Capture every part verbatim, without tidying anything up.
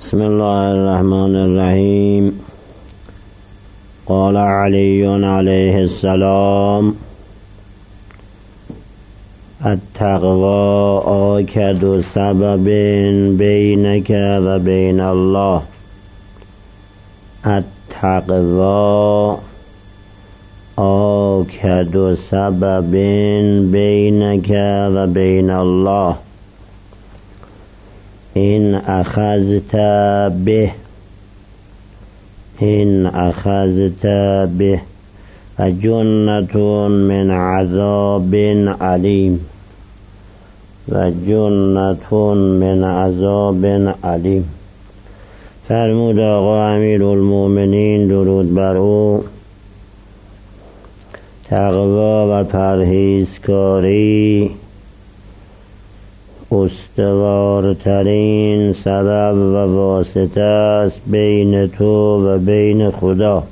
بسم الله الرحمن الرحیم. قال علی علیه السلام: التقوی آکد سبب بینک و بین الله. التقوی آکد سبب بینک و بین الله. این اخذت به این اخذت به و جنة من عذاب علیم و جنة من عذاب علیم. فرمود آقا امیرالمومنین درود بر او: تقوا و پرهیزکاری استوارترین سبب و واسطه است بین تو و بین خدا.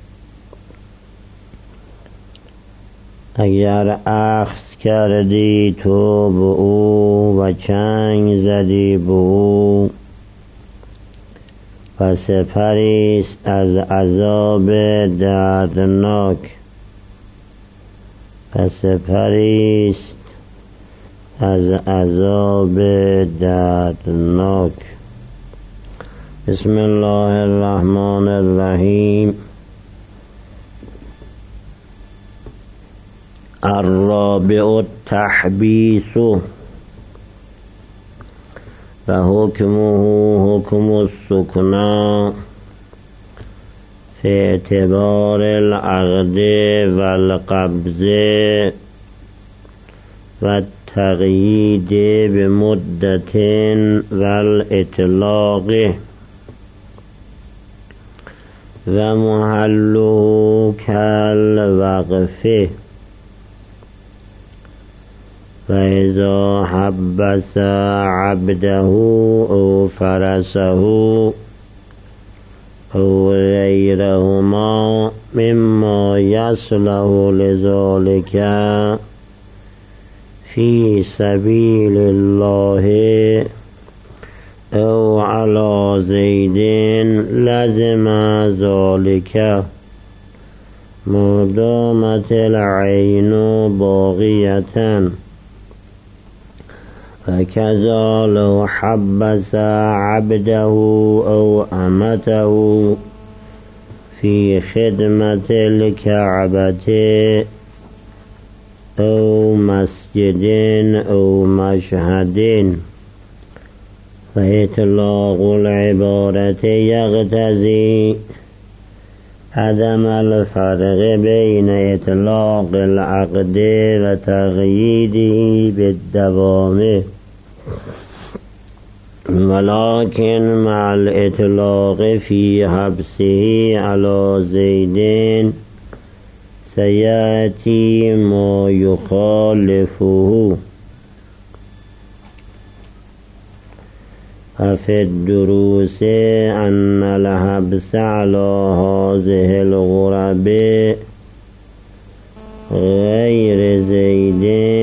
اگر اخذ کردی تو به او و چنگ زدی به او و سپریست از عذاب دردناک و سپریست از عذاب دردناک. بسم الله الرحمن الرحیم. الرابع التحبیس و حکمه حکم السکنا فی اعتبار العقد و القبض و تقیید بمدت و الاطلاق و محله کالوقف. و اذا حبس عبده او فرسه او غیرهما مما یصلح لذلك فی سبیل الله او علی زید لزم ذلك ما دامت العین باقیة. و کذا لو حبس عبده او امته فی خدمت الکعبة او مسجد او مشهد. و اطلاق العبارت یقتضی عدم الفرق بین اطلاق العقد و تقییده بالدوام، ولكن مع الاطلاق فی حبسه علی زید سیأتی ما یخالفه. ففي الدروس أن الحبس على هذه الغرب غير زيد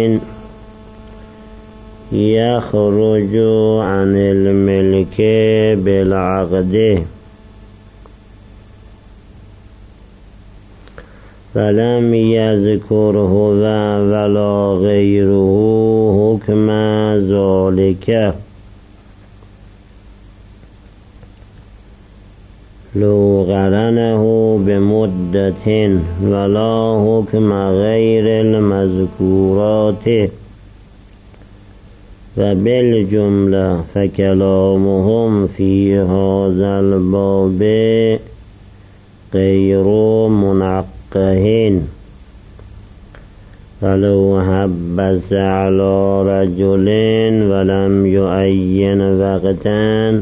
يخرج عن الملك بالعقد، فلم يذكره ولا غيره حكم ذلك. لو قرنه بمدة ولا حكم غير المذكورات. وبالجملة فكلامهم في هذا الباب غير منقه. ولو حبس على رجل ولم يعين وقتا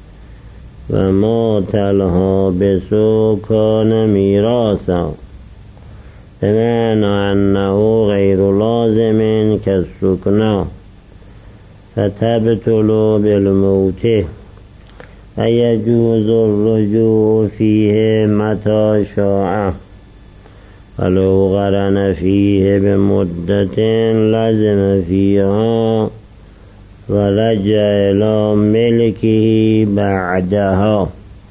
ومات الحابس كان ميراثا، بمعنى أنه غير لازم كالسكنى فتبطل بالموت. فيجوز الرجوع فيه متى شاء. ولو قرن فيه بمدة لزم فيها و رجع الی ملکه بعدها.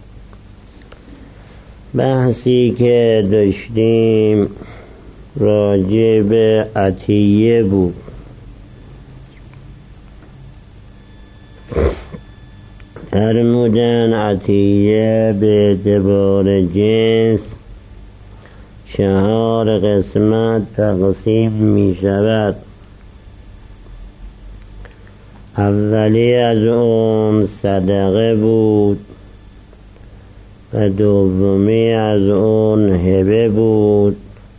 بحثی که داشتیم راجع به عطیه بود. فرمودن عطیه به اعتبار جنس چهار قسمت تقسیم می شود. اولی از اون صدقه بود و دومی از اون هبه بود،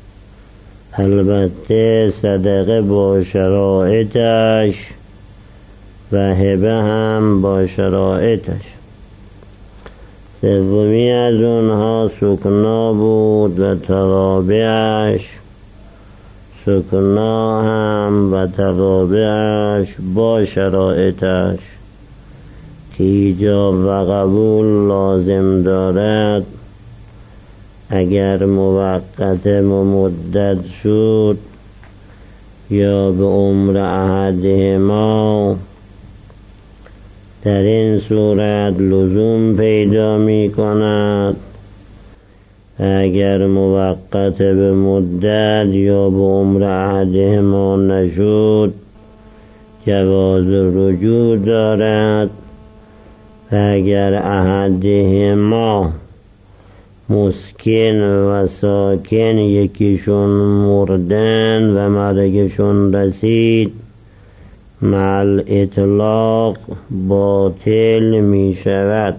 البته صدقه با شرایطش و هبه هم با شرایطش. سومی از اونها سکنا بود و توابعش، سکنا هم و توابعش با شرایطش که ایجاب و قبول لازم دارد. اگر موقت و مدت شد یا به عمر احدهما، در این صورت لزوم پیدا می کند. اگر موقت به مدت یا به عمر احدهما نشد، جواز رجوع دارد. و اگر احدهما مسکن و ساکن یکیشون مردن و مرگشون رسید، مع اطلاق باطل می شود.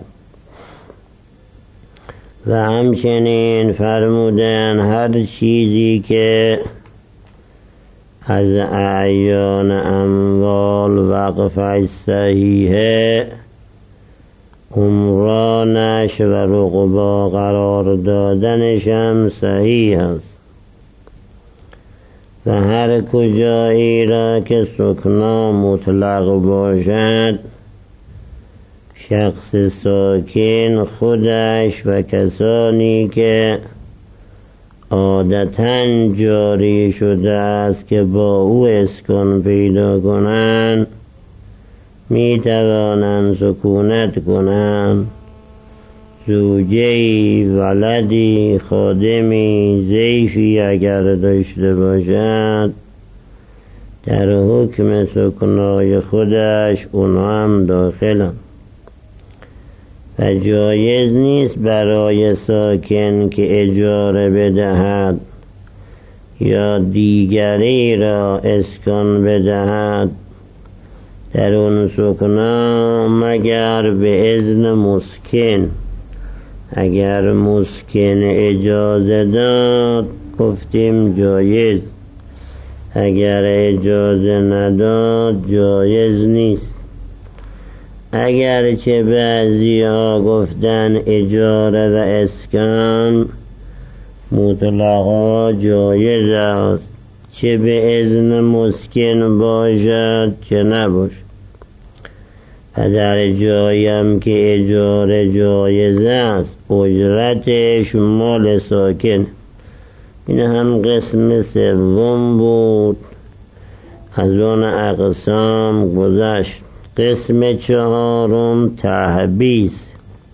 و همچنین فرمودن هر چیزی که از اعیان اموال وقفش صحیحه، عمرانش و رقبا قرار دادنش هم صحیح است. و هر کجایی را که سکنا مطلق باشد، شخص ساکن خودش و کسانی که عادتاً جاری شده است که با او اسکان پیدا کنند، می توانند سکونت کنند. زوجهی، ولدی، خادمی، ضیفی اگر داشته باشد، در حکم سکنای خودش اونها هم داخلند. و جایز نیست برای ساکن که اجاره بدهد یا دیگری را اسکان بدهد در اون سکنا مگر به اذن مسکن. اگر مسکن اجازه داد گفتیم جایز، اگر اجازه نداد جایز نیست. اگرچه بعضی ها گفتن اجاره و اسکان مطلقا جایز است، چه به اذن مسکن باشد چه نباشد. و در جایم که اجاره جایز است، اجرتش مال ساکن. این هم قسم سوم بود، از اون اقسام گذشت. قسم چهارم تحبیس.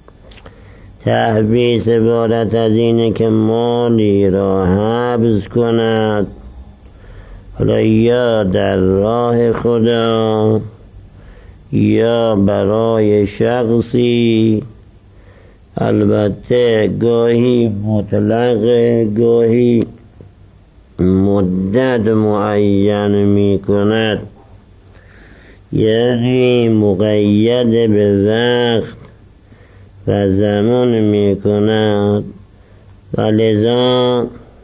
تحبیس عبارت از اینه که مالی را حبس کند، حالا یا در راه خدا یا برای شخصی، البته گاهی مطلق گاهی مدت معین می کند، یعنی مقید به وقت و زمان می کند. و لذا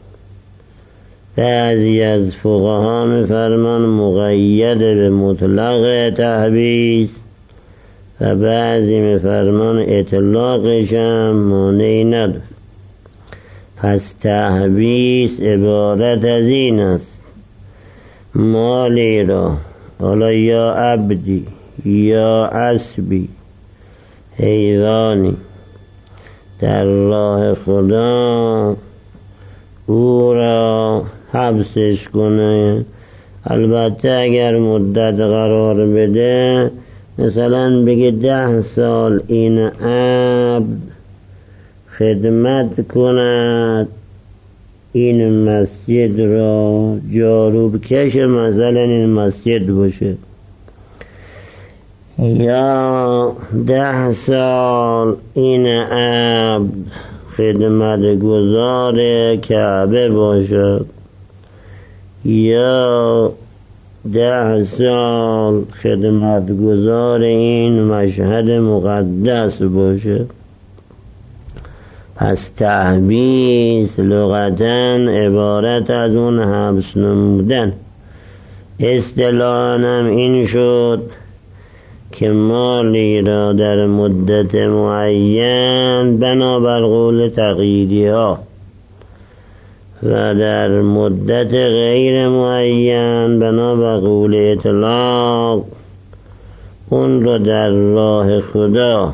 بعضی از فقها می فرمان مقید به مطلق تحبیس و بعضی می فرمان اطلاقش هم مانعی نداره. پس تحبیس عبارت از این است: مالی را، حالا یا عبدی یا اسبی، حیوانی، در راه خدا او را حبسش کنه، البته اگر مدت قرار بده، مثلا بگه ده سال این عبد خدمت کند این مسجد را، جاروب کش مثلا این مسجد باشه، یا ده سال این عبد خدمت گزار کعبه باشد، یا ده سال خدمت گزار این مشهد مقدس باشه. پس تحبیس لغتاً عبارت از اون حبس نمودن. اصطلاحاً هم این شد که مالی را در مدت معین بنابر قول تقییدی ها و در مدت غیر معین بنابر قول اطلاق اون را در راه خدا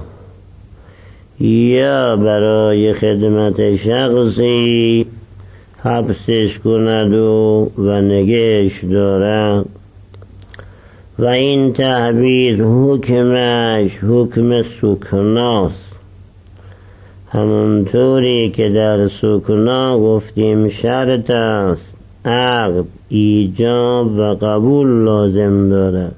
یا برای خدمت شخصی حبسش کند و, و نگهش دارد. و این تحبیز حکمش حکم سکناست، همونطوری که در سکنا گفتیم شرط است، عقد ایجاب و قبول لازم دارد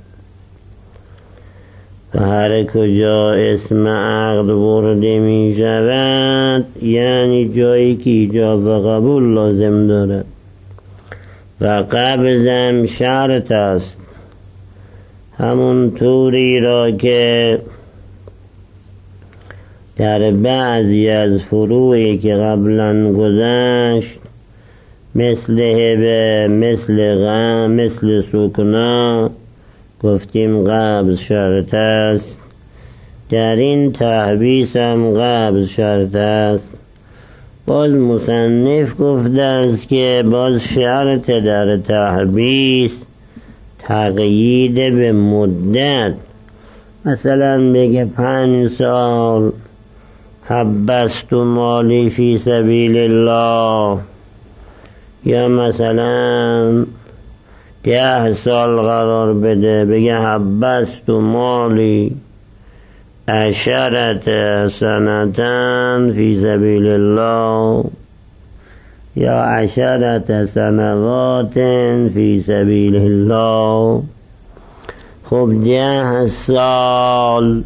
و هر کجا اسم عقد برده می شود یعنی جایی که ایجاب و قبول لازم دارد. و قبضم شرط است، همون طوری را که در بعضی از فروعی که قبلا گذشت مثل هبه، مثل غم، مثل سکنا گفتیم قبض شرط است، در این تحبیس هم قبض شرط است. باز مصنف گفته است که باز شرط در تحبیس تقیید به مدت، مثلا بگه پنج سال حبست مالی فی سبیل الله، یا مثلا ده سال قرار بده بگه حبست مالی عشرت سنتن فی سبیل الله، یا عشرت سنوات فی سبیل الله. خب ده سال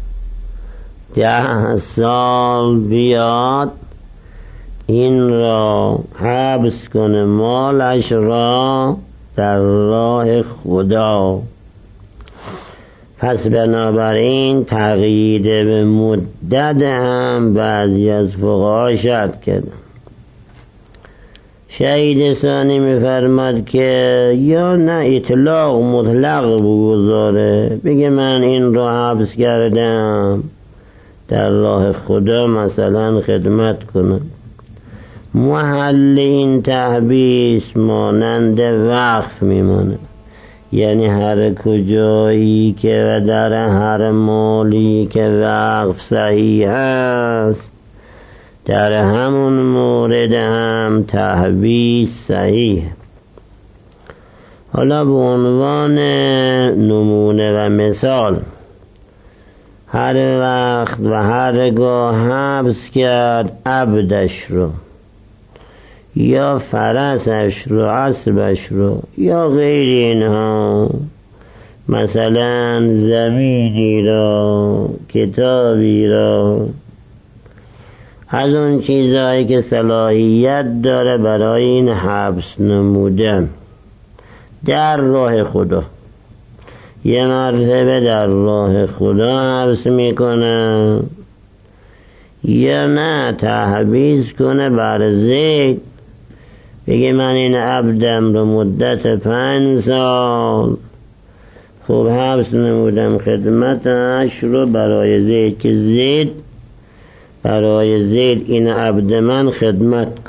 ده سال بیاد این را حبس کنه مالش را در راه خدا. پس بنابراین تقیید به مدت هم بعضی از فقها شرط کرده. شهید ثانی می‌فرماد که یا نه اطلاق مطلق بگذاره، بگه من این را حبس کردم در راه خدا مثلا خدمت کنم. محل این تحبیس مانند وقف میمانه، یعنی هر کجایی که و در هر مالی که وقف صحیح است در همون مورد هم تحبیس صحیح. حالا به عنوان نمونه و مثال، هر وقت و هرگاه حبس کرد عبدش رو یا فرسش رو، اسبش رو یا غیر اینها، مثلا زمینی را، کتابی را، از اون چیزهایی که صلاحیت داره برای این حبس نمودن در راه خدا، یه مرتبه در راه خدا حبس میکنه، یا نه تحبیس کنه بر زید، بگه من این عبدم رو مدت پنج سال خوب حبس نمودم خدمتش رو برای زید، که زید برای زید این عبد من خدمت کن،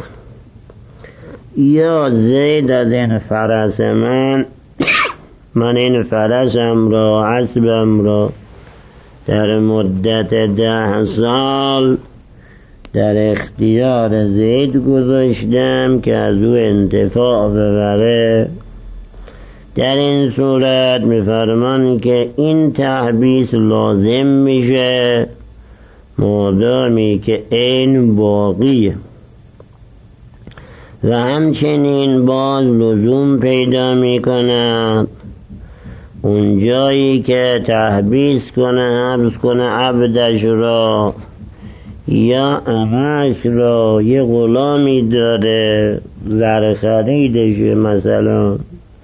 یا زید از این فرس من من این فرسم را، اسبم را در مدت ده سال در اختیار زید گذاشتم که از او انتفاع ببره. در این صورت میفرمان که این تحبیس لازم میشه مادامی که عین باقیه و همچنین باز لزوم پیدا میکند اون جایی که تحبیس کنه حبس کنه عبدش را یا امش را یه غلامی داره زر خریدشه، مثلا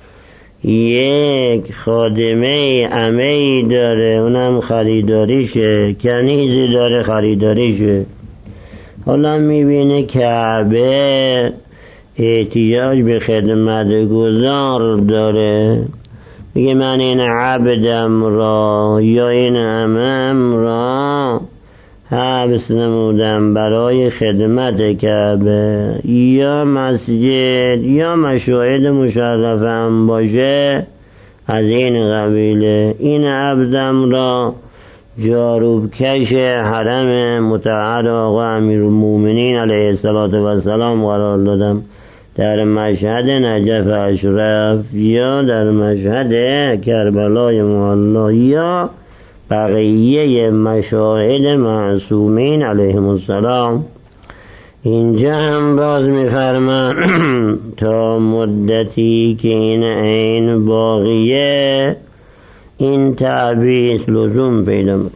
یک خادمه عمه‌ای داره اونم خریداریشه، کنیزی داره خریداریشه. حالا میبینه کعبه احتیاج به خدمت گزار داره، میگه من این عبدم را یا این عمم را حبس نمودم برای خدمت کعبه یا مسجد یا مشاهد مشرفم باشه از این قبیله، این عبدم را جاروبکش حرم مطهر آقا امیرالمومنین علیه السلام قرار دادم در مشهد نجف اشرف یا در مشهد کربلای معلا یا بقیه مشاهد معصومین علیهم السلام. اینجا هم باز میفرمان تا مدتی که این عین باقیه این تعبیس لزوم پیدا می‌کند.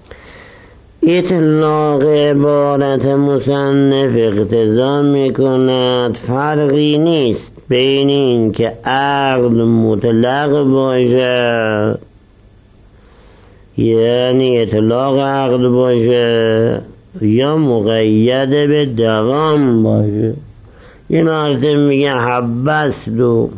اطلاق عبارت مصنف اقتضا میکند فرقی نیست بین این که عقد مطلق باشه یعنی اطلاق عقد باشه یا مقید به دوام باشه. یه مرتب میگه حبستو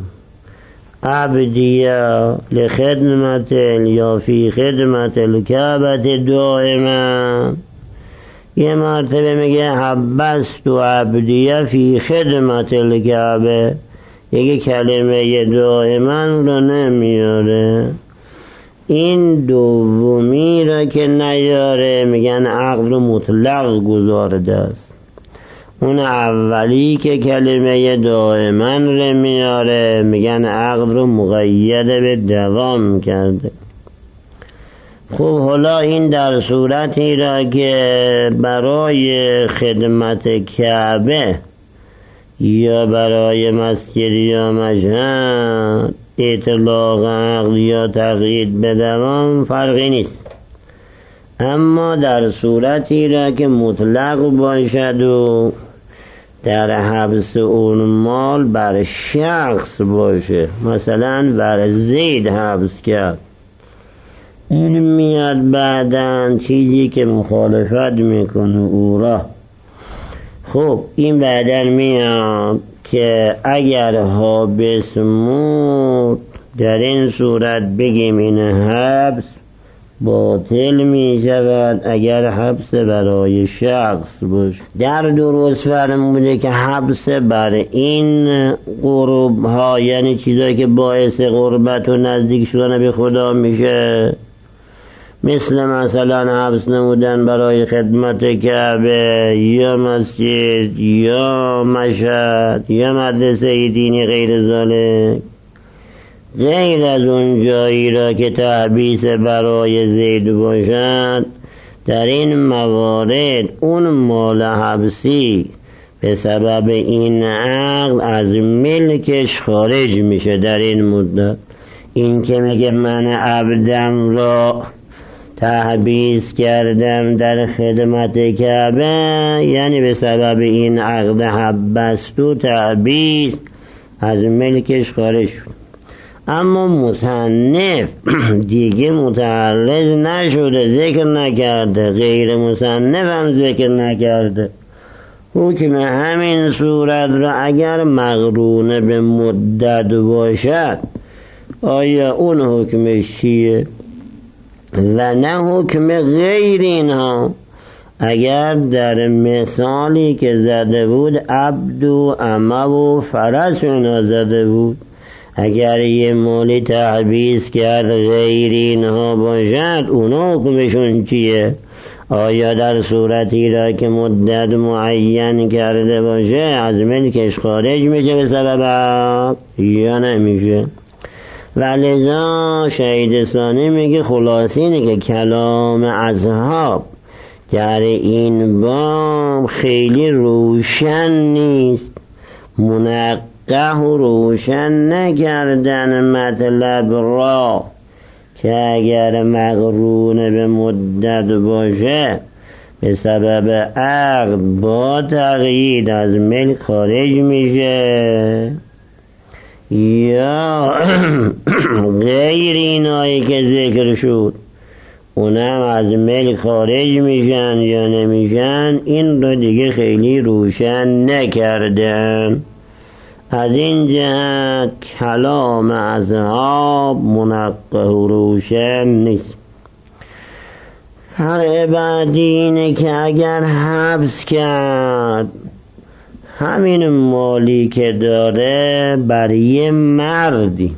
عبدیه لخدمت یا فی خدمت الکعبه دائما، یه مرتبه میگه حبستو عبدیه فی خدمت الکعبه، یه کلمه دائما رو نمیاره. این دومی را که نیاره میگن عقد رو مطلق گذارده است. اون اولی که کلمه دائما رو میاره میگن عقد رو مقید به دوام کرده. خب حالا این در صورتی را که برای خدمت کعبه یا برای مسجد یا مشهد اطلاق عقد یا تقیید به دوام فرقی نیست، اما در صورتی را که مطلق باشد و در حبس اون مال بر شخص باشه، مثلا بر زید حبس کرد، این میاد بعدن چیزی که مخالفت میکنه او را. خب این بعدن میاد که اگر حابس مود در این صورت بگیم این حبس باطل می شود اگر حبس برای شخص باشه. در درست فرموده که حبس بر این قرب ها یعنی چیزایی که باعث قربت و نزدیک شدن به خدا میشه، مثل مثلا حبس نمودن برای خدمت کعبه یا مسجد یا مشهد یا مدرسه دینی غیر ذالک، غیر از اون جایی را که تحبیس برای زید باشد، در این موارد اون مال حبسی به سبب این عقل از ملکش خارج میشه. در این مدت این که میگه من عبدم را تحبیس کردم در خدمت کعبه، یعنی به سبب این عقد حبست و تحبیس از ملکش خارج شد. اما مصنف دیگه متعرض نشده، ذکر نکرده، غیر مصنف هم ذکر نکرده. حکم همین صورت را اگر مقرونه به مدت باشد آیا اون حکمش چیه و نه حکم غیر اینها؟ اگر در مثالی که زده بود عبد و امه و فرس اینا زده بود، اگر یه مولی تحبیس کرد غیر اینها باشد اونا حکمشون چیه؟ آیا در صورتی را که مدت معین کرده باشه از ملکش خارج میشه به سبب یا نمیشه؟ ولذا شهید ثانی میگه خلاصه اینه که کلام اصحاب در این باب خیلی روشن نیست، منقح و روشن نکردن مطلب را که اگر مقرون به مدت باشه به سبب عقد با تقیید از ملک خارج میشه، یا غیر اینایی که ذکر شد اونم از ملک خارج میشن یا نمیشن، این رو دیگه خیلی روشن نکردن. از این جهت کلام اصحاب منقح و روشن نیست. فرع بعدی اینه که اگر حبس کرد همین مالی که داره بر یه مردی،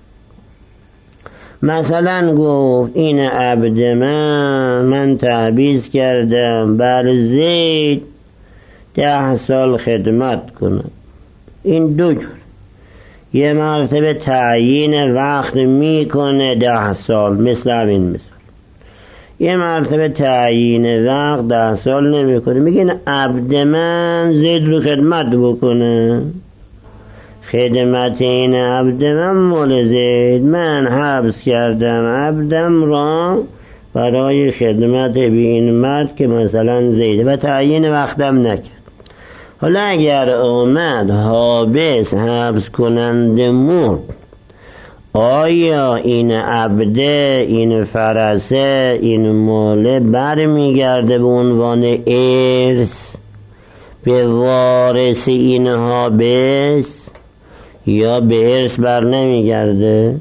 مثلا گفت این عبد من من تحبیس کردم بر زید ده سال خدمت کنم، این دو جور، یه مرتبه تعیین وقت میکنه ده سال مثل همین مثال، یه مرتبه تعیین وقت ده سال نمیکنه، میگه عبد من زید رو خدمت بکنه، خدمت این عبد من مال زید، من حبس کردم عبدم را برای خدمت به این مرد که مثلا زیده و تعیین وقتم نکرد. حالا اگر آمد حابس حبس کننده مرد، آیا این عبده، این فرسه، این ماله بر میگرده به عنوان ارث به وارث این حابس یا به ارث بر نمیگرده؟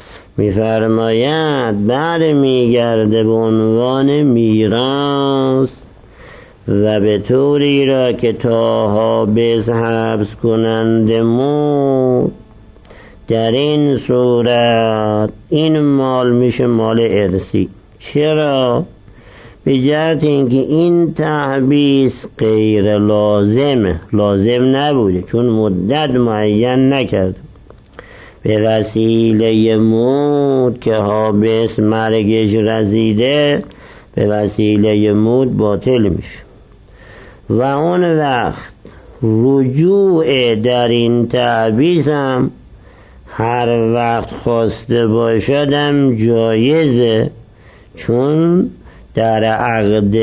میفرماید بر میگرده به عنوان میراث و به طوری را که تا حابس حبس کننده مرد، در این صورت این مال میشه مال ارثی. چرا؟ به جهت اینکه این تحبیس غیر لازمه، لازم نبوده چون مدت معین نکرده، به وسیله موت که حابس مرگش رسیده به وسیله موت باطل میشه و اون وقت رجوع در این تحبیس هم هر وقت خواسته باشدم جایزه، چون در عقد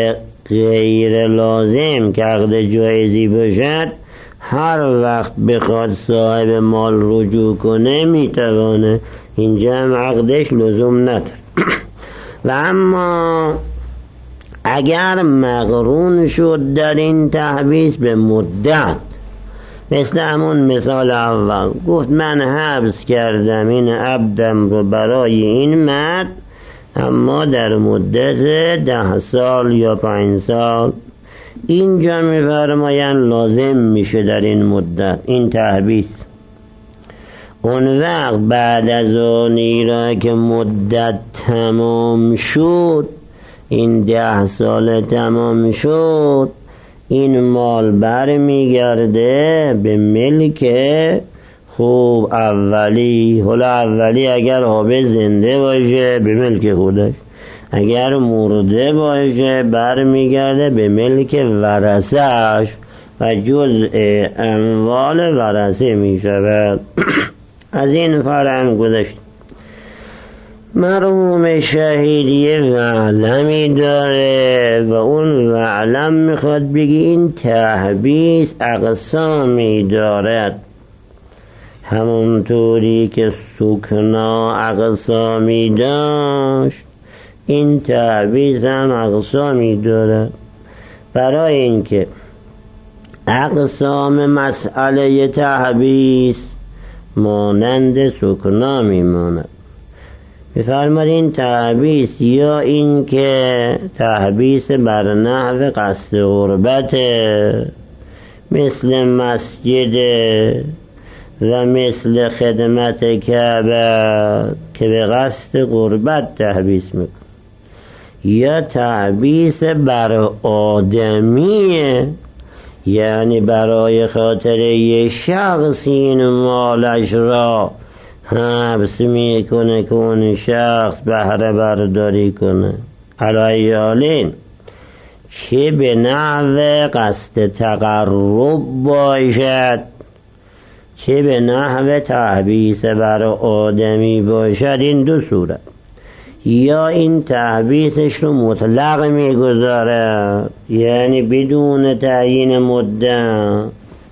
غیر لازم که عقد جایزی باشد هر وقت بخواد صاحب مال رجوع کنه میتوانه، اینجا هم عقدش لزوم نداره. و اما اگر مقرون شد در این تحبیس به مدت، مثل همون مثال اول گفت من حبس کردم این عبدم رو برای این مرد اما در مدت ده سال یا پنج سال، اینجا می‌فرمایند لازم میشه در این مدت این تحبیس. اون وقت بعد از آنی را که مدت تمام شد، این ده سال تمام شد، این مال بر میگرده به ملک خوب اولی. حالا اولی اگر حابس زنده باشه به ملک خودش، اگر مرده باشه بر میگرده به ملک ورثه‌اش و جزء اموال ورثه می شود. از این فرم گذشت. مرحوم شهید یه وعلمی داره و اون وعلم میخواد بگی این تحبیس اقسامی دارد، همونطوری که سکنا اقسامی داشت این تحبیس هم اقسامی دارد. برای اینکه اقسام مسئله تحبیس مانند سکنا میماند، بفرماد این تحبیس یا این که تحبیس بر نحو قصد غربت مثل مسجد و مثل خدمت کعبه که به قصد غربت تحبیس میکن، یا تحبیس بر آدمیه، یعنی برای خاطر یه شخص این مالش را حبس میکنه که اون شخص بهره برداری کنه. علایالین چه به نحو قصد تقرب باشد، چه به نحو تحبیس بر آدمی باشد، این دو صورت، یا این تحبیسش رو مطلق میگذاره یعنی بدون تعیین مدت،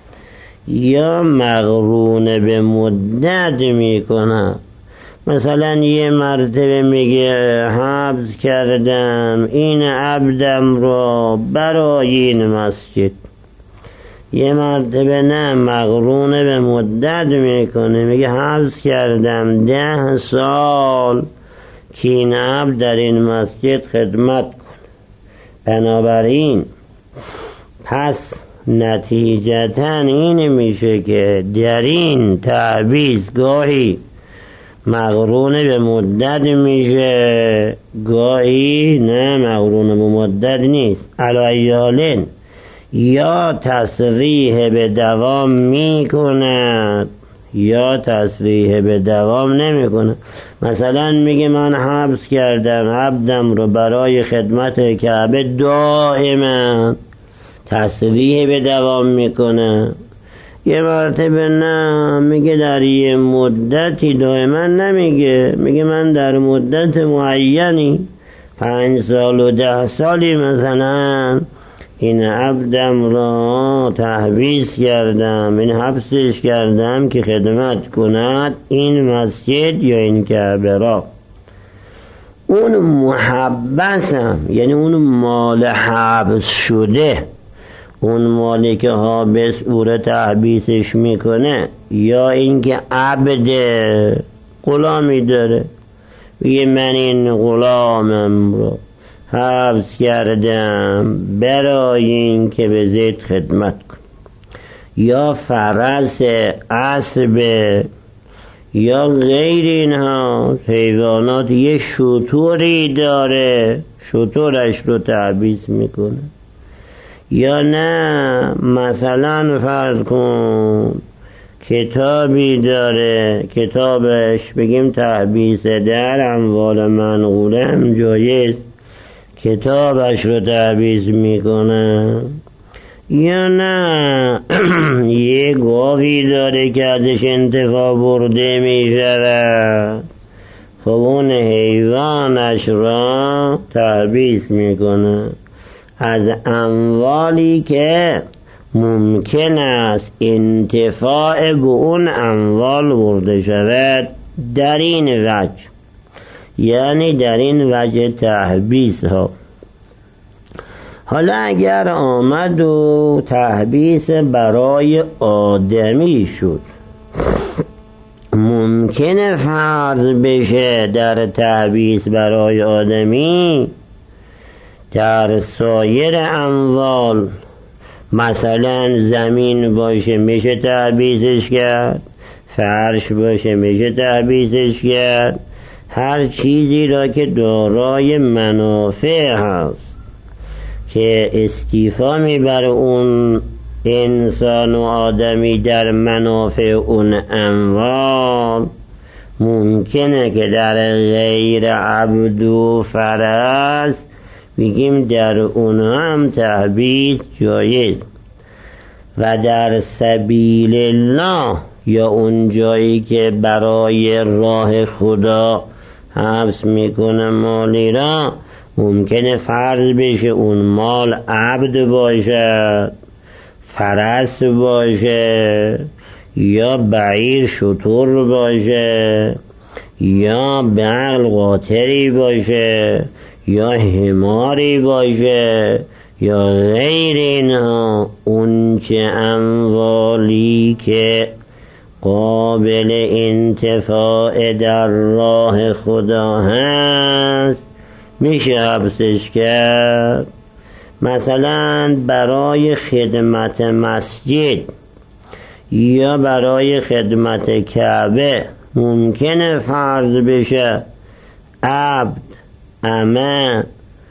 یا مقرون به مدت میکنه. مثلا یه مرتبه میگه حبس کردم این عبدم رو برای این مسجد، یه مرتبه نه مقرون به مدت میکنه، میگه حبس کردم ده سال که این عبد در این مسجد خدمت کنه. بنابراین پس نتیجتا این میشه که در این تعبیز گاهی مقرون به مدت میشه، گاهی نه مقرون به مدت نیست. علایالین یا تصریح به دوام میکند یا تصریح به دوام نمیکنه. مثلا میگه من حبس کردم عبدم رو برای خدمت کعبه دائما، تصریح به دوام میکنه. یه مرتبه نه میگه در یه مدتی، دائما نمیگه، میگه من در مدت معینی پنج سال و ده سالی مثلا این عبدم را تحبیس کردم، این حبسش کردم که خدمت کند این مسجد یا این کعبه را. اون محبسم یعنی اون مال حبس شده، اون مالی که حابس او را تحبیسش میکنه، یا اینکه عبد غلامی داره، میگه من این غلامم رو حبس کردم برای این که به زید خدمت کن، یا فرس اسب یا غیر اینها حیوانات، یه شتوری داره شتورش رو تحبیس میکنه. یا نه مثلا فرض کن کتابی داره، کتابش بگیم تحبیس در اموال منقوله هم جایز، کتابش رو تحبیس میکنه. یا نه یه گاوی داره که ازش انتفاع برده میشه، خب اون حیوانش را تحبیس میکنه از اموالی که ممکن است انتفاع به اون اموال برده شود در این وجه، یعنی در این وجه تحبیس ها. حالا اگر آمد و تحبیس برای آدمی شد، ممکنه فرض بشه در تحبیس برای آدمی در سایر اموال، مثلا زمین باشه میشه تحبیسش کرد، فرش باشه میشه تحبیسش کرد، هر چیزی را که دارای منافع هست که استیفا میبره اون انسان و آدمی در منافع اون اموال، ممکنه که در غیر عبد و فرس میگیم در اونها هم تحبیس جایز. و در سبیل الله یا اون جایی که برای راه خدا حبس میکنه مالی را، ممکنه فرض بشه اون مال عبد باشه، فرس باشه، یا بعیر شتر باشه، یا بغل قاطری باشه، یا حماری باشه، یا غیر اینها. اون چه اموالی که قابل انتفاع در راه خدا هست میشه حبسش کرد. مثلا برای خدمت مسجد یا برای خدمت کعبه ممکنه فرض بشه عبد، امه،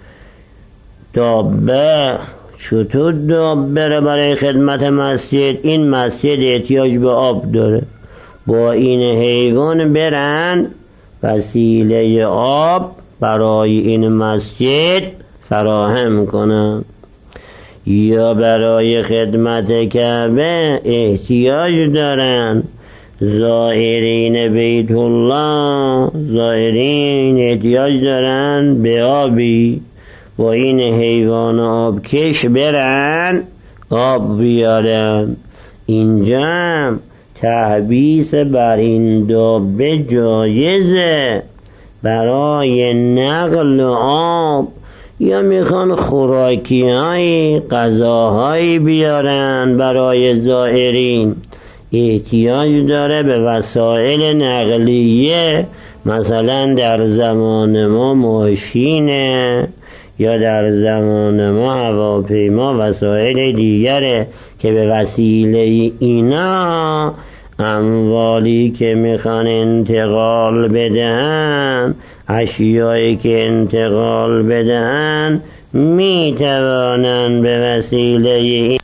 دابه. چطور دابه برای خدمت مسجد؟ این مسجد احتیاج به آب داره، با این حیوان برن وسیله آب برای این مسجد فراهم کنن، یا برای خدمت کعبه احتیاج دارن. زائرین بیت الله، زائرین احتیاج دارن به آبی، با این حیوان آبکش برن آب بیارن. اینجا تحبیس بر این دابه جایزه برای نقل آب، یا میخوان خوراکی های غذاهایی بیارن برای زائرین، احتیاج داره به وسایل نقلیه، مثلا در زمان ما ماشینه یا در زمان ما هواپیما وسایل دیگره که به وسیله اینا اموالی که میخوان انتقال بدهن، اشیایی که انتقال بدهن، میتوانن به وسیله این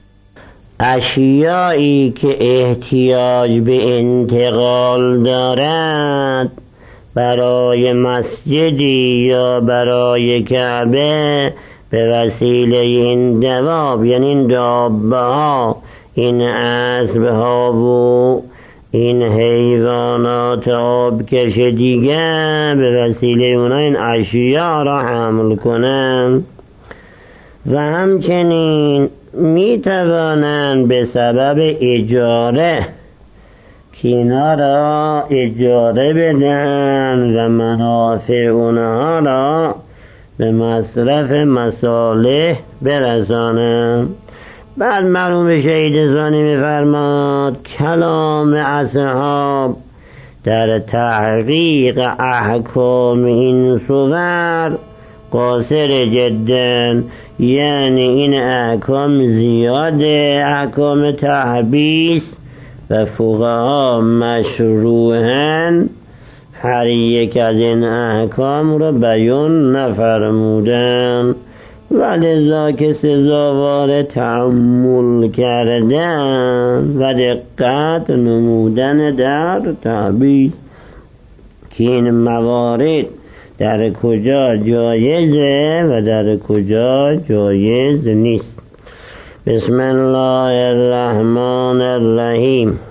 اشیایی که احتیاج به انتقال دارد برای مسجدی یا برای کعبه به وسیله این دواب، یعنی این دابه ها، این اسب ها و این حیوانات آبکش دیگه، به وسیله اونا این اشیا را حمل کنن. و همچنین می توانند به سبب اجاره که اینا را اجاره بدن و منافع اونها را به مصرف مصالح برسانن. بعد مرحوم شهید ثانی می‌فرماد کلام اصحاب در تحقیق احکام این صور قاصر جدا، یعنی این احکام زیاده، احکام تحبیس، و فقها مشروعاً هر یک از این احکام را بیان نفرمودن، ولذا که سزاوار تأمل کردن و دقت نمودن در تحبیس که این موارد در کجا جایزه و در کجا جایز نیست. بسم الله الرحمن الرحیم.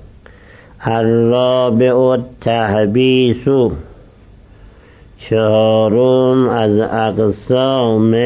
الرابع التحبیس، چهارم از اقسام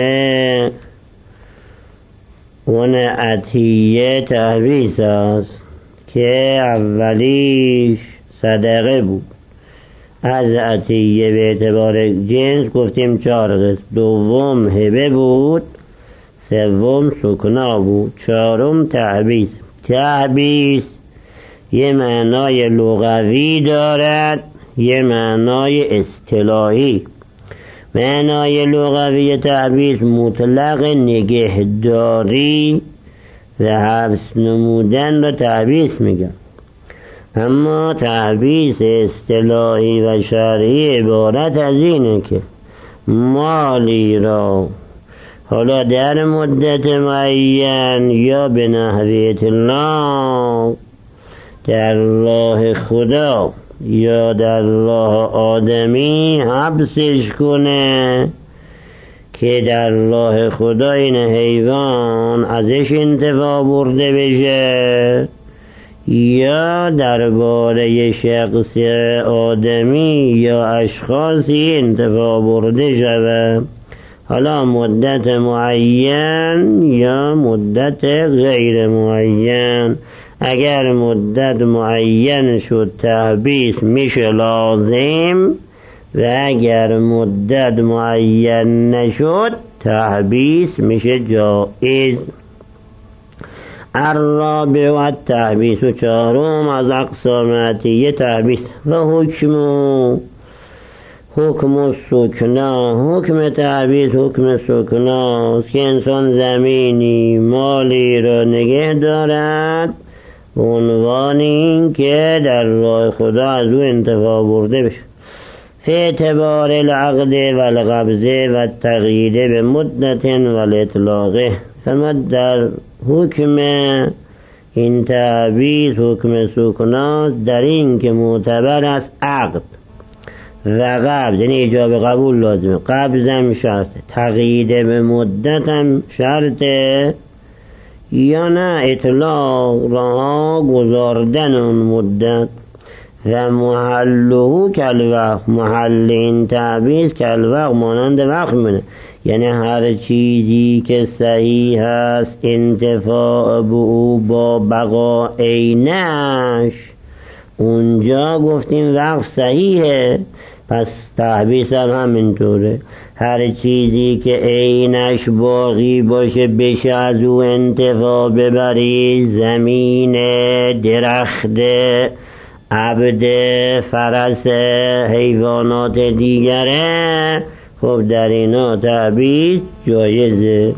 اون عطیه تحبیس است که اولیش صدقه بود. از عطیه به اعتبار جنس گفتیم چهار قسم، دوم هبه بود، سوم سکنا بود، چهارم تحبیس. تحبیس یه معنای لغوی دارد، یه معنای اصطلاحی. معنای لغوی تحبیس مطلق نگهداری و حبس نمودن را تحبیس میگن، اما تحبیس اصطلاحی و شرعی عبارت از اینه که مالی را حالا در مدت معین یا به نحو اطلاق در راه خدا یا در راه آدمی حبسش کنه که در راه خدا این حیوان ازش انتفاع برده بشه، یا درباره شخص آدمی یا اشخاصی انتفاع برده شود، حالا مدت معین یا مدت غیر معین. اگر مدت معین شد تحبیس میشه لازم، و اگر مدت معین نشد تحبیس میشه جائز. الرابع التحبیس، و چهارم از اقسام عطیه تحبیس. و حکم حکم سکنا، حکم تحبیس حکم سکناست که انسان زمینی مالی را نگه دارد به عنوان این که در راه خدا از او انتفاع برده بشه، فی اعتبار العقد و القبض و التقیید به مدت و الاطلاق. فرمود در حکم این تعبیز حکم سکناست در این که معتبر است عقد و قبض، یعنی ایجاب قبول لازمه، قبضم شرطه، تقیید به مدتم شرطه، یا نه اطلاق رها گذاردن اون مدت. و محله کالوقت، محل این تعبیز کالوقت مانند وقت منه، یعنی هر چیزی که صحیح است انتفاع به او با بقا عینش، اونجا گفتیم وقت صحیحه، پس تعبیز هم همینطوره. هر چیزی که عینش باقی باشه بشه از او انتفاع ببری، زمین، درخت، عبد، فرس، حیوانات دیگره، خب در اینا تعبیز جایزه.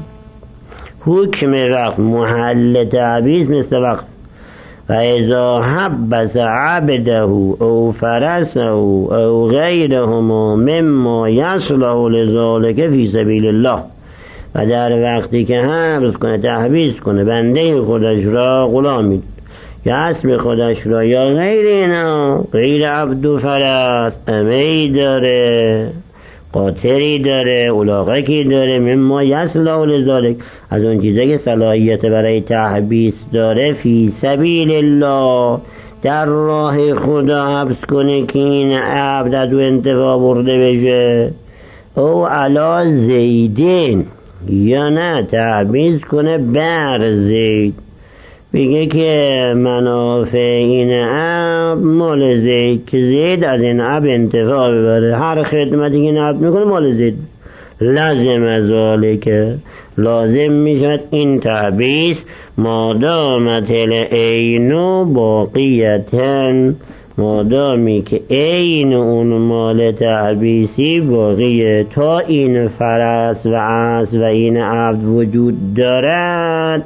حکم وقت، محل تعبیز مثل وقت. و اذا حبس عبده او فرسه او غیرهما مما یصلح لذلک فی سبیل الله، و در وقتی که حبس کنه، تحبیس کنه بنده خودش را، غلامی یا اسب خودش را، یا غیر اینا، غیر عبد و فرس، امی داره، قاطری داره، علاقکی داره، مما یصلح لذلک، از اون چیزا که صلاحیت برای تحبیس داره، فی سبیل الله، در راه خدا حبس کنه که این عبد از او انتفاع برده بشه. او علا زیدین، یا نه تحبیس کنه بر زید، بگه که منافع این عبد مال زید، که زید از این عبد انتفاع ببره، هر خدمتی که این عبد میکنه مال زید. لازم از ذالکه، لازم میشد این تحبیس مادامت العینو باقیتن، مادامی که عین اون مال تحبیسی باقیه، تا این فرس و عصر و این عبد وجود دارد،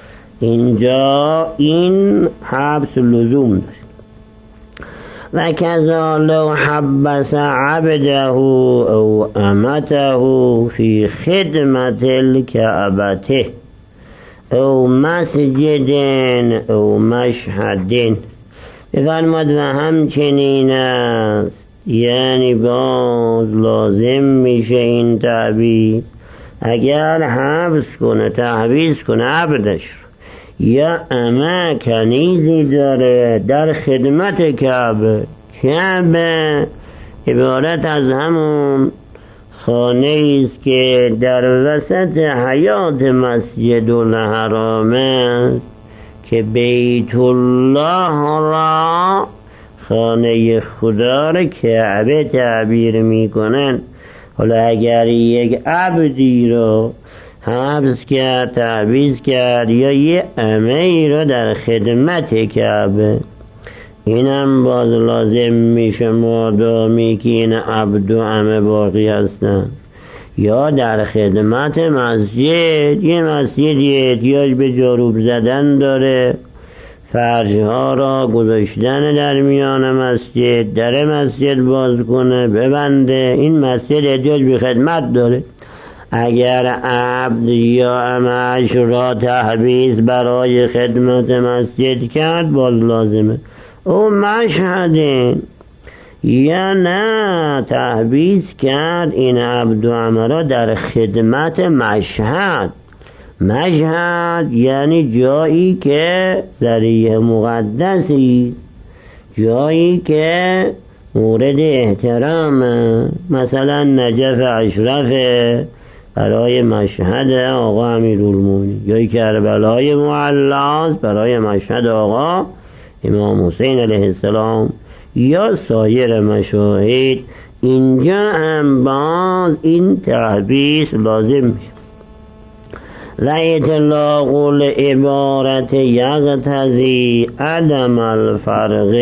اینجا این حبس لزوم داره. و کذا لو حبس عبده او امته فی خدمت الکعبته او مسجد او مشهد، بفرماد و همچنین است، یعنی باز لازم میشه این تعبیز اگر حبس کنه، تحبیس کنه عبدش، یا اما کنیزی داره در خدمت کعبه. کعبه عبارت از همون خانه است که در وسط حیات مسجد الحرام است، که بیت الله را، خانه خدا را کعبه تعبیر میکنن. حالا اگر یک عبدی رو حبس کرد، تعویض کرد، یا یه امه‌ای رو در خدمت کعبه، اینم باز لازم میشه مادامی که این عبد و امه باقی هستن، یا در خدمت مسجد، یه مسجدی احتیاج به جاروب زدن داره، فرشها را گذاشتن در میان مسجد، در مسجد باز کنه ببنده، این مسجد احتیاج به خدمت داره. اگر عبد یا امه‌اش را تحبیس برای خدمت مسجد کرد، باز لازمه. او مشهدین، یا نه تحبیس کرد این عبد و امه را در خدمت مشهد. مشهد یعنی جایی که ذریعه مقدسی، جایی که مورد احترامه، مثلا نجف اشرفه برای مشهد آقا امیرالمومنین، جایی کربلای معلاست برای مشهد آقا امام حسین علیه السلام، یا سایر مشاهد. اینجا هم باز این تحبیس لازم میشه. و اطلاق العبارت یقتضی عدم الفرق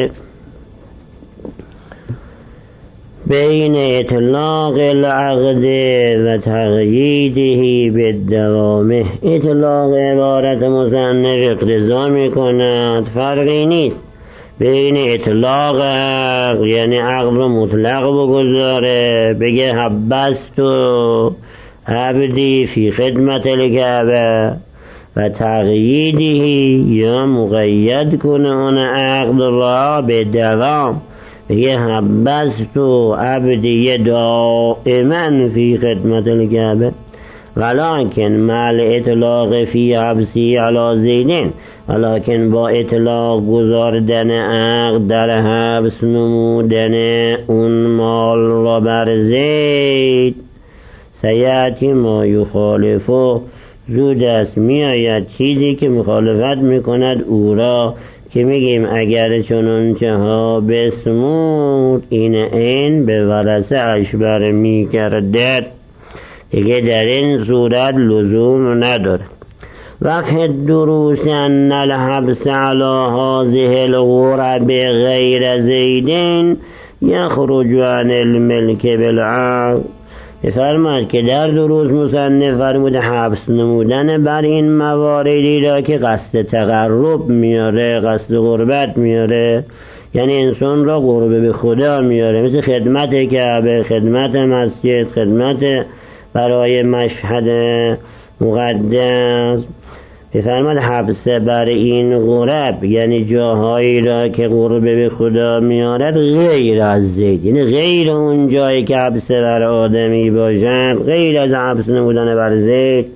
بین اطلاق العقد و تقییده بالدوام. اطلاق عبارت مصنف اقتضا میکند فرقی نیست بین اطلاق عقد، یعنی عقد رو مطلق بگذاره، بگه حبست و عبدی فی خدمت الکعبه، و تقییدی یا مقید کنه اون عقد را به دوام، یه حبست و عبدی دائما فی خدمت الکعبه، ولکن مع اطلاق فی حبسی علی زیدین، ولکن با اطلاق گذاردن عقد در حبس نمودن اون مال را بر زید، سیأتی ما یخالفو، زود است می آید چیزی که مخالفت می کند او را، که میگیم اگر چنانچه ها بسمود این این به ورثه اش برمی گردد، دیگه در این صورت لزوم نداره. وقت دروس ان الحبس علی هذه الغرب غیر زیدین یخرج عن الملک بالعقد. فرماد که در دروس مصنف فرمود حبس نمودن بر این مواردی را که قصد تقرب میاره، قصد قربت میاره، یعنی انسان را قرب به خدا میاره، مثل خدمت کعبه، خدمت مسجد، خدمت برای مشهد مقدس. بفرماد حبس بر این غرب یعنی جاهایی را که قرب به خدا میارد غیر از زید، یعنی غیر اون جایی که حبس بر آدمی باشد، غیر از حبس نمودن بر زید،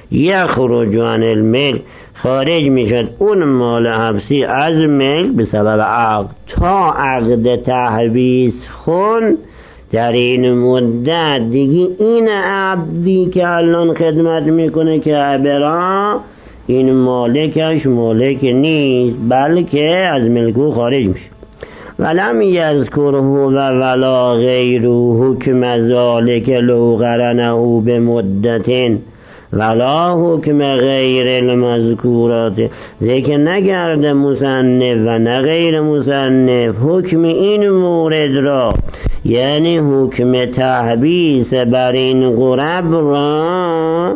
یخرج عن الملک، خارج میشد اون مال حبسی از ملک به سبب عقد، تا عقد تحبیس خون در این مدت دیگه این عبدی که الان خدمت میکنه که عبرا این مالکش مالک نیست، بلکه از ملکو خارج میشه. ولم یذکره و ولا غیره حکم ذالک لو قرنه به مدتین ولا حکم غیر المذکورات، ذکر نگرده مصنف و نه غیر مصنف حکم این مورد را، یعنی حکم تحبیس بر این غرب را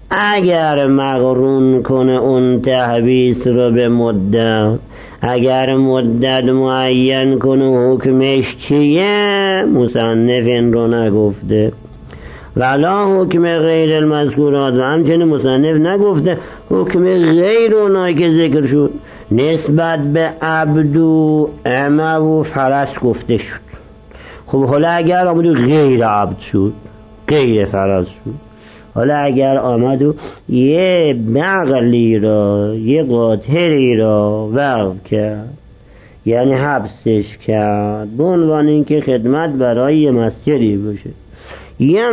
اگر مقرون کنه اون تحبیس رو به مدت، اگر مدت معین کنه حکمش چیه، مصنف این رو نگفته. ولا حکم غیر المذکورات، و همچنین مصنف نگفته حکم غیر اونایی که ذکر شد نسبت به عبد و امه و فرس گفته شد. خب حالا اگر آمد و غیر عبد شد، غیر فرس شد، حالا اگر آمد و یه بغلی را، یه قاطری را وقف کرد، یعنی حبسش کرد به عنوان اینکه خدمت برای یه مسجدی باشه، یا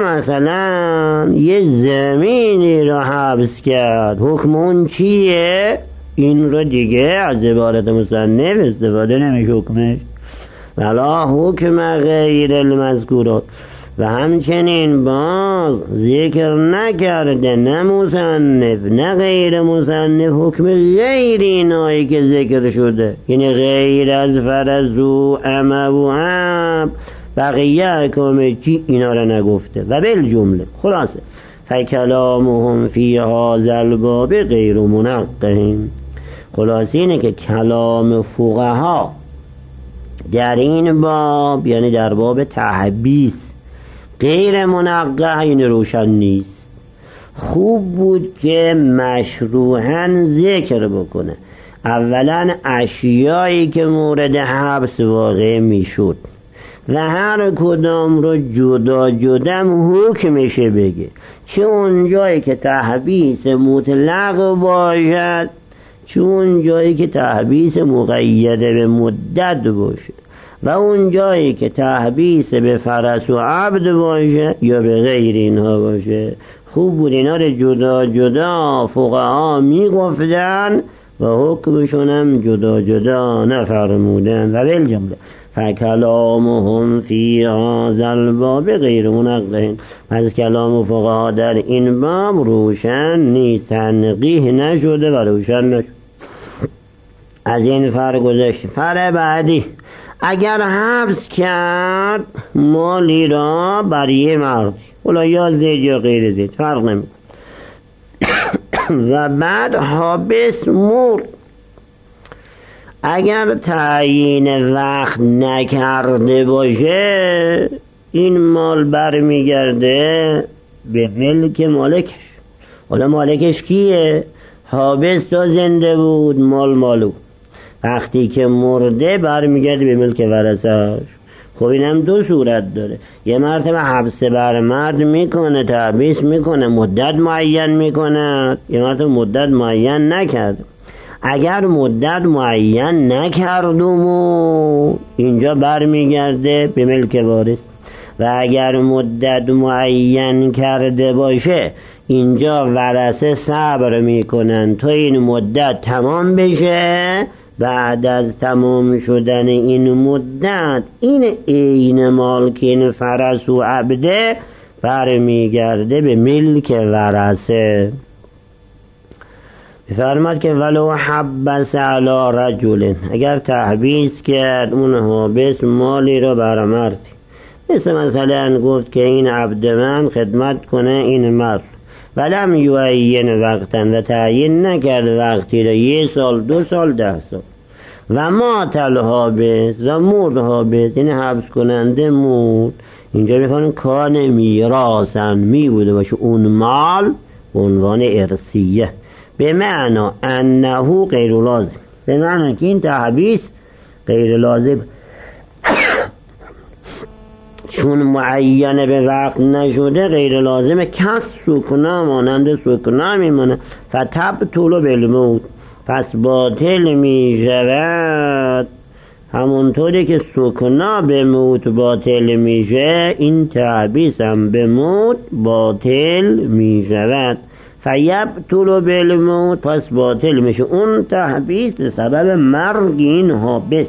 مثلا یه زمینی را حبس کرد، حکم اون چیه؟ این رو دیگه از عبارت مصنف استفاده نمیشه حکمش. ولا حکم غیر المذکورات، و همچنین باز ذکر نکرده نه مصنف نه غیر مصنف حکم غیر اینایی که ذکر شده، یعنی غیر از فرض و امه و عبد، بقیه احکام چی اینا را نگفته. و بالجمله خلاصه فکلامهم فی هذا الباب غیر منقح، خلاصه اینه که کلام فقها در این باب یعنی در باب تحبیس غیر منقح، یعنی روشن نیست. خوب بود که مشروعاً ذکر بکنه اولا اشیایی که مورد حبس واقع میشد و هر کدام رو جدا جدا حکمشه بگه، چه اون جایی که تحبیس مطلق باشد، چه اون جایی که تحبیس مقید به مدت باشه، و اون جایی که تحبیس به فرس و عبد باشه یا به غیر اینها باشه. خوب بود اینا رو جدا جدا فقها می گفتن و حکمشون هم جدا جدا نفرمودن. و بالجمله فکلامهم فی هذا الباب غیر منقح، از کلام فقها در این باب روشن نیست، تنقیح نشده و روشن نشده. از این فرق گذشت. فرق بعدی، اگر حبس کرد مالی را بر یه مردی، اولا یا زید یا غیر زید فرق نمی و بعد حابس مرد، اگر تعیین وقت نکرده باشه این مال بر میگرده به ملک مالکش. حالا مالکش کیه؟ حابس تا زنده بود مال مالو، وقتی که مرده برمیگرده به ملک ورثه‌اش. خب اینم دو صورت داره، یه مرتبه حبس بر مرد میکنه، تحبیس میکنه، مدت معین میکنه، یه مرتبه مدت معین نکرد. اگر مدت معین نکردم و اینجا برمیگرده به ملک وارث، و اگر مدت معین کرده باشه اینجا ورثه صبر میکنن تا این مدت تمام بشه. بعد از تمام شدن این مدت این عین مال که این فرس و عبده برمیگرده به ملک ورثه. فرماد که ولو حبس علی رجل، اگر تحبیس کرد اون حابس مالی رو بر مردی، مثل مثلا گفت که این عبد من خدمت کنه این مرد، ولم یعین وقتا، و تعیین نکرد وقتی رو، یه سال دو سال ده سال، و مات الحابس، و مرد حابس، این حبس کننده مرد. اینجا میخوان کان میراثن می بوده باشه اون مال به عنوان ارثیه، به معنی انه غیر لازم، به معنی که این تحبیس غیر لازم چون معینه به وقت نشده غیر لازمه. کس سکنا مانند سکنا میمونه، فتبطل بالموت، پس باطل می شود. همونطوری که سکنا به موت باطل میشه این تحبیس هم به موت باطل می شود. فیبطل بالموت، پس باطل میشه اون تحبیس به سبب مرگ این حابس.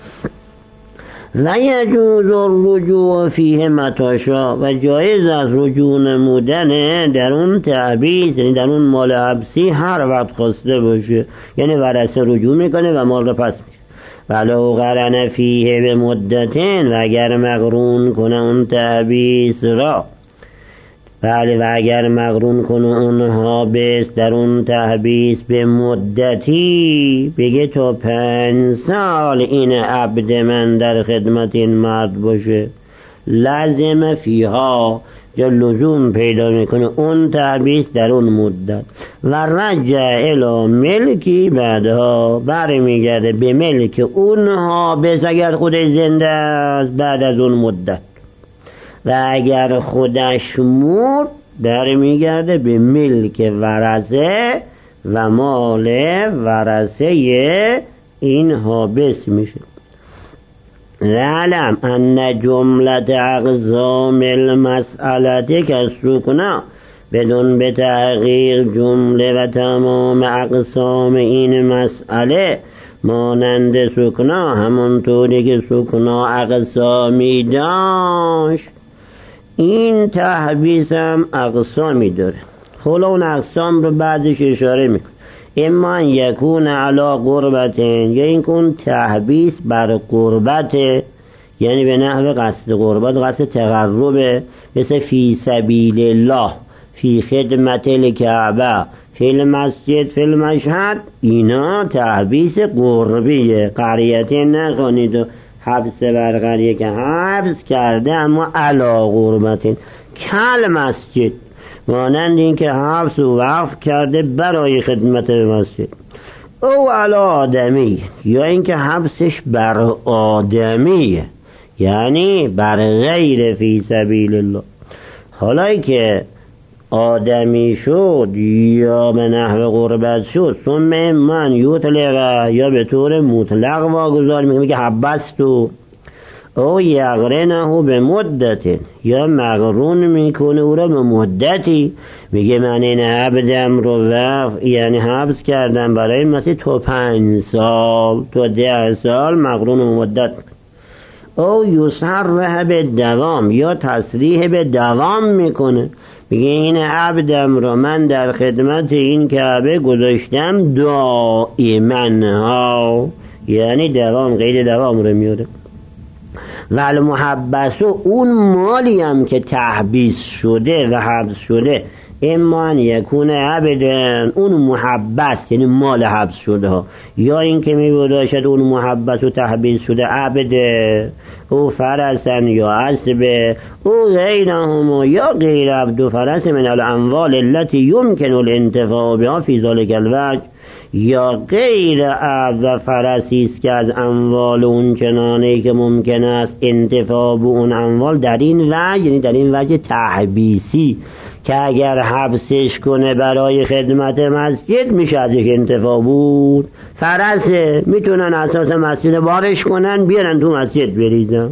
و یجوز الرجوع فیه متاشا، و جایز از رجوع نمودن در اون تحبیس، یعنی در اون مال حبسی هر وقت خواسته باشه، یعنی ورثه رجوع میکنه و مال رو پس میشه. ولو قرن فیه به مدتین، و اگر مقرون کنه اون تحبیس را، بله، و اگر مقرون کنه اون حابس در اون تحبیس به مدتی، بگه تا پنج سال این عبد من در خدمت این مرد باشه، لازم فیها، جا لزوم پیدا میکنه اون تحبیس در اون مدت. و رجع الی ملکی بعدها، برمیگرده به ملک اون حابس اگر خودش زنده است بعد از اون مدت، و اگر خودش مرد برمیگرده به ملک ورثه و مال ورثه این حابس میشه. علم ان جملت اقسام المسئله که سکنا، بدون به تحقیق جمله و تمام اقسام این مسئله مانند سکنا، همونطوری که سکنا اقسامی داشت این تحبیس هم اقسامی داره. حالا اون اقسام رو بعدش اشاره میکنه. اما یکون علا قربتین، یا این که اون تحبیس بر قربته، یعنی به نحو قصد قربت، قصد تقربه، مثل فی سبیل الله، فی خدمت الکعبه، فی المسجد، فی المشهد، اینا تحبیس قربیه. قریته نخوانید و حبس بر قریه که حبس کرده اما علا قربتین، کل مسجد، مانند این که حبس و وقف کرده برای خدمت مسجد. او علا آدمی، یا این که حبسش بر آدمیه، یعنی بر غیر فی سبیل الله. حالا که آدمی شد یا به نحو قربت شد، ثم من یطلق، یا به طور مطلق واگذار میکنه که حبستو، او یقرنه به مدت، یا مقرون میکنه او را به مدتی، میگه من این عبدم رو وقف، یعنی حبس کردم برای مثل تو پنج سال تو ده سال، مقرون به مدت. او یصرح به دوام، یا تصریح به دوام میکنه، میگه این عبدم رو من در خدمت این کعبه گذاشتم دائما ها، یعنی دوام، غیر دوام رو میاره. ول محبسو، اون مالی هم که تحبیس شده و حبس شده، اما ان یکون عبدن، اون محبس یعنی مال حبس شده ها، یا این که می باشد اون محبس و تحبیس شده عبده او فرسن یا عصبه او غیرهما یا غیر عبد و فرس من الاموال التي يمكن الانتفاع بها في ذلك الوجه، یا غیر عبد و فرسی است که از اموال اون چنانه که ممکن است انتفاع به اون اموال در این وجه، یعنی در این وجه تحبیسی که اگر حبسش کنه برای خدمت مسجد میشه ازش انتفاع بود. فرسه میتونن اساس مسجد بارش کنن بیارن تو مسجد بریزن.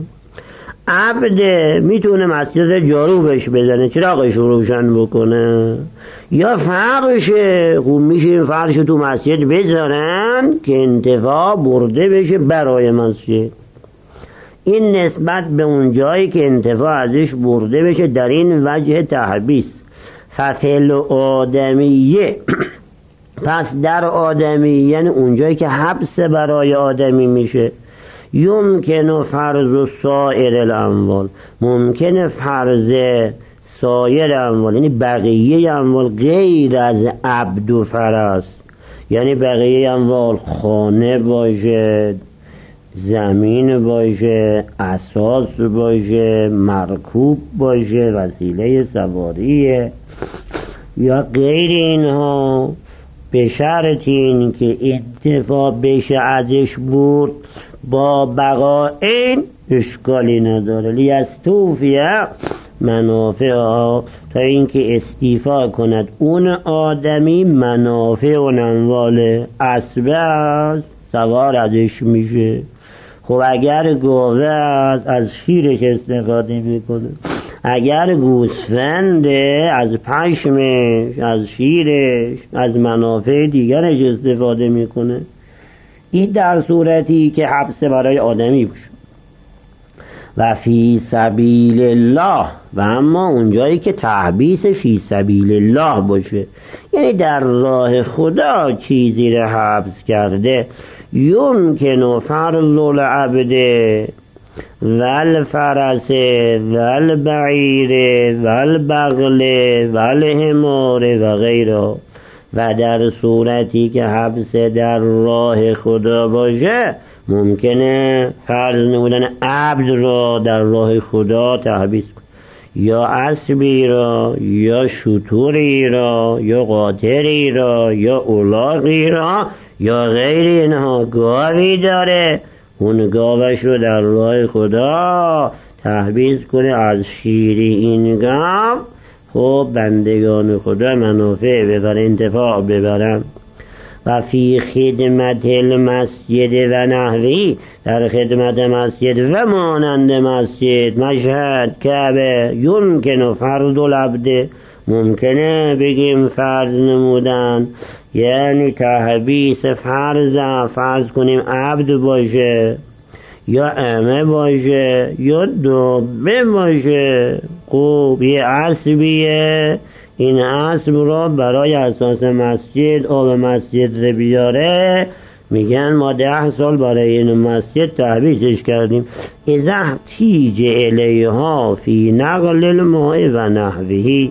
عبده میتونه مسجد جارو بهش بزنه چراغش رو روشن بکنه. یا فرشه خوب میشه این فرش تو مسجد بذارن که انتفاع برده بشه برای مسجد. این نسبت به اون جایی که انتفاع ازش برده بشه در این وجه تحبیس. ففل آدمیه پس در آدمی یعنی اون جایی که حبس برای آدمی میشه، یمکن فرض سایر الاموال، ممکنه فرض سایر اموال یعنی بقیه اموال غیر از عبد و فرس، یعنی بقیه اموال خانه باشه، زمین باشه، اساس باشه، مرکوب باشه، وسیله سواریه یا غیر اینها، به شرط این که انتفاع بشه ازش برد با بقا این اشکالی نداره. لیستوفیه منافعها، تا اینکه استیفا کند اون آدمی منافع اون اموال اسبه است سوار ازش میشه. خب اگر گاوه است از شیرش استفاده میکنه، اگر گوسفنده از پشمش، از شیرش، از منافع دیگرش استفاده میکنه. این در صورتی که حبس برای آدمی باشه. و فی سبیل الله، و اما اونجایی که تحبیس فی سبیل الله باشه یعنی در راه خدا چیزی را حبس کرده، یمکن فرض العبد والفرس والبعیر والبغل والحمار و غیره، و در صورتی که حبس در راه خدا باشه ممکنه فرض نمودن عبد را در راه خدا تحبیس کن، یا اسبی را یا شتوری را یا قاطری را یا اولاغی را یا غیر اینها. گاوی داره اون گاوش رو در راه خدا تحبیس کنه از شیری این گاو، خب بندگان خدا منافع ببرن، انتفاع ببرن. و فی خدمت المسجد و نحوی، در خدمت مسجد و مانند مسجد، مشهد، کعبه، یمکن فرض العبد، ممکنه بگیم فرض نمودن یعنی تحبیس فرض، فرض کنیم عبد باشه یا امه باشه یا دوبه باشه. خوب یه اسبیه، این اسب را برای اساس مسجد آب مسجد رو بیاره، میگن ما ده سال برای این مسجد تحبیسش کردیم. اذا احتیج الیها فی نقل الماء و نحوه،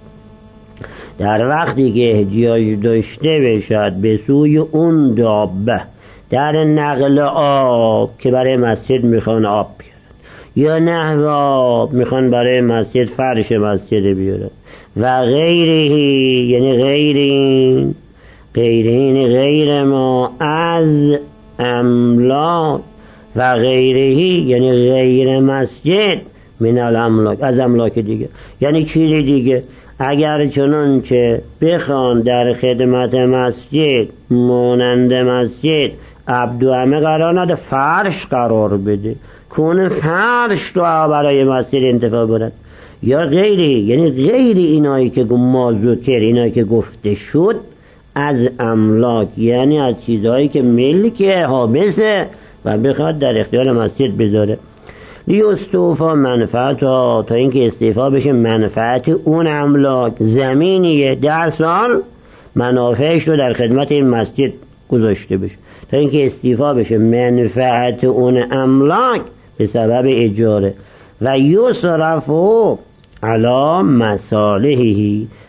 در وقتی که احتیاج داشته بشد به سوی اون دابه در نقل آب که برای مسجد میخوان آب بیارن، یا نحو آب میخوان برای مسجد فرش مسجد بیارن، و غیره یعنی غیر این، غیر این غیر ما از املاک، و غیره یعنی غیر مسجد من الاملاک، از املاک دیگه، یعنی چیزی دیگه. اگر چنانچه بخوان در خدمت مسجد مانند مسجد عبد و عمه قرار نده، فرش قرار بده، کون فرش رو برای مسجد انتفاع برد، یا غیری یعنی غیر اینایی که ما ذکر، اینایی که گفته شد از املاک، یعنی از چیزهایی که ملک حابسه و بخواد در اختیار مسجد بذاره. لیستوفا منفعت ها، تا اینکه استیفا بشه منفعت اون املاک. زمینیه ده سال منافعش رو در خدمت این مسجد گذاشته بشه، تا اینکه استیفا بشه منفعت اون املاک به سبب اجاره. و یصرفو علی مصالحه،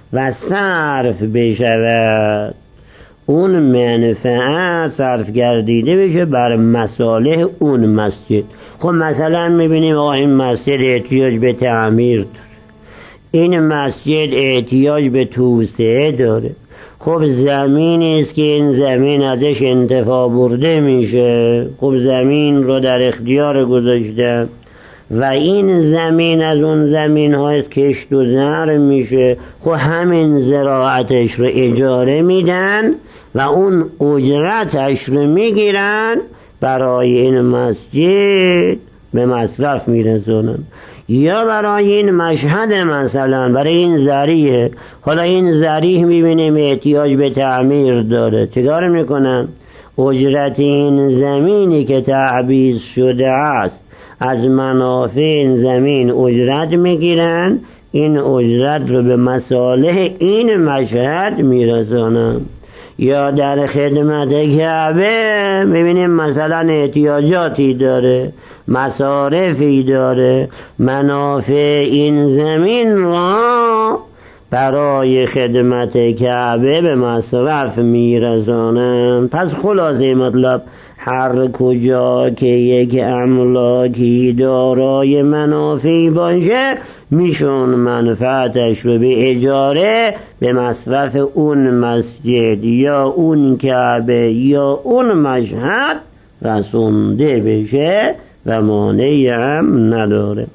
و صرف بشود، اون منفعت صرف گردیده بشه بر مصالح اون مسجد. خب مثلا میبینیم آقا این مسجد احتیاج به تعمیر داره، این مسجد احتیاج به توسعه داره. خب زمینی است که این زمین ازش انتفاع برده میشه، خب زمین رو در اختیار گذاشتن و این زمین از اون زمین های کشت و زرع میشه، خب همین زراعتش رو اجاره میدن و اون اجرتش رو میگیرن برای این مسجد به مصرف میرسونن. یا برای این مشهد، مثلا برای این ذریعه، حالا این ذریعه میبینیم احتیاج به تعمیر داره، چیکار میکنن؟ اجرت این زمینی که تعبیض شده است از منافع این زمین اجرت میگیرن، این اجرت رو به مصالح این مشهد میرسونن. یا در خدمت کعبه میبینیم مثلا احتیاجاتی داره، مصارفی داره، منافع این زمین را برای خدمت کعبه به مصرف میرسانند. پس خلاصه مطلب هر کجا که یک املاکی دارای منافعی باشه میشون منفعتش رو به اجاره به مصرف اون مسجد یا اون کعبه یا اون مشهد رسونده بشه و مانعی هم نداره.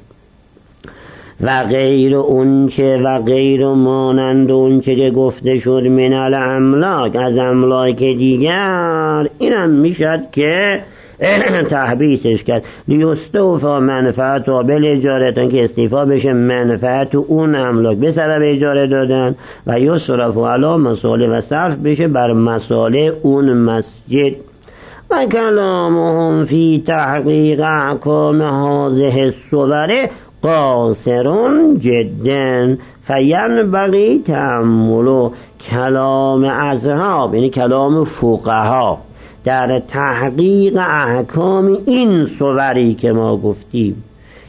و غیر اون که و غیر مانند اون که گفته شد من الاملاک، از املاک دیگر، اینم میشد که تحبیسش کرد. لیستوفا منفعت و بل اجارتن، که استیفا بشه منفعت اون املاک به سبب اجاره دادن، و یصرف علی مصالح و صرف بشه بر مصالح اون مسجد. و کلامهم فی تحقیق احکام هذه الصور قاصرون جدا فینبغی تأمل. کلام اصحاب یعنی کلام فقها در تحقیق احکام این صوری که ما گفتیم،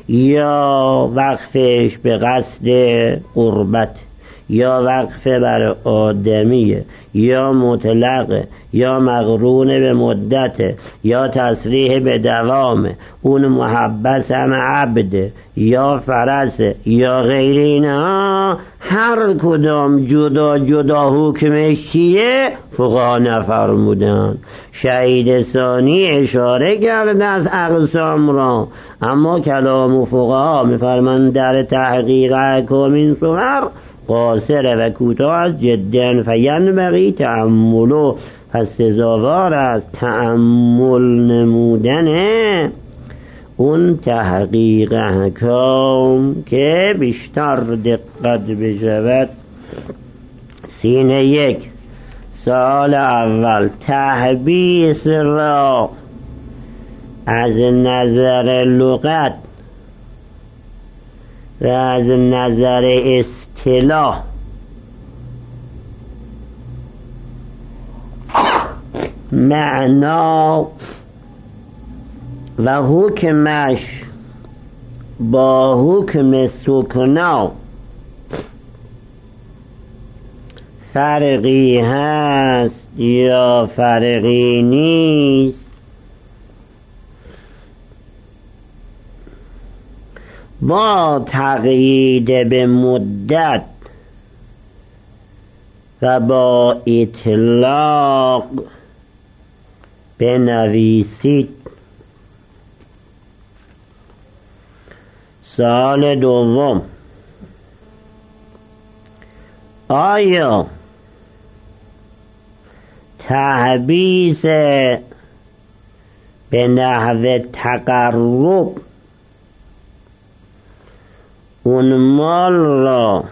یا وقفش به قصد قربت، یا وقف بر آدمیه، یا مطلق، یا مقرون به مدت، یا تصریح به دوام، اون محبس هم عبد یا فرس یا غیر اینها، هر کدام جدا جدا حکمش چیه فقها نفرمودن. شهید ثانی اشاره کرده از اقسام را، اما کلام فقها میفرمند در تحقیق احکام این صور قاصر و کوتاه جدا فینبغی تأمل. پس سزاوار از تأمل نمودن اون تحقیق احکام که بیشتر دقت بشود. سینه یک، سال اول تحبیس را از نظر لغت و از نظر اصطلاح معنا و حکمش با حکم سکنا فرقی هست یا فرقی نیست، با تقیید به مدت و با اطلاق بنویسید. سال دوم، آیا تحبیس به نحو تقرب اون مال را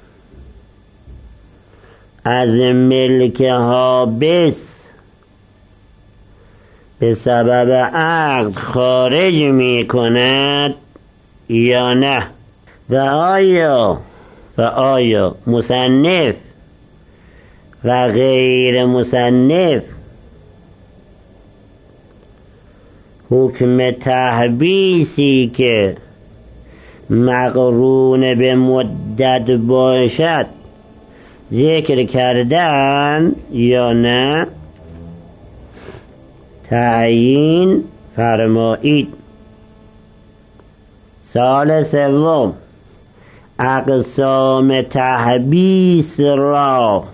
از ملک حابس به سبب عقد خارج می کند یا نه؟ و آیا و آیا مصنف و غیر مصنف حکم تحبیسی که مقرون به مدت باشد ذکر کردن یا نه تعیین فرمایید. سال سوم اقسام تحبیس را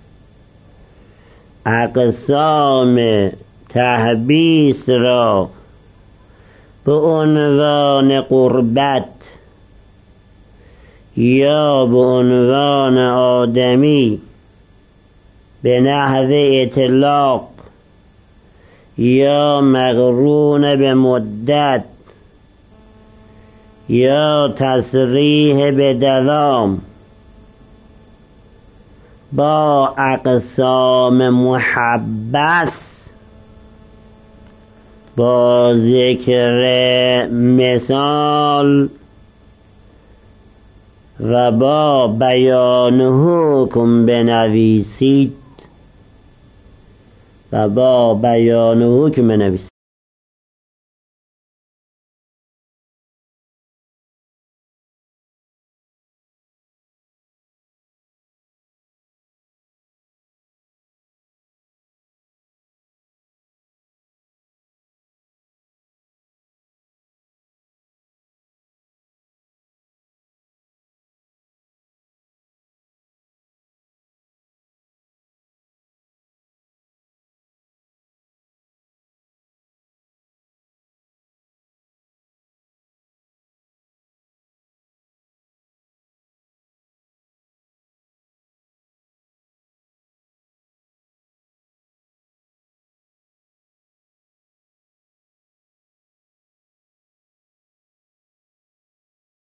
اقسام تحبیس را به عنوان قربت یا به عنوان آدمی به نحو اطلاق یا مقرون به مدت یا تصریح به دوام با اقسام محبس با ذکر مثال و با بیان حکم بنویسید و با بیان حکم بنویسید.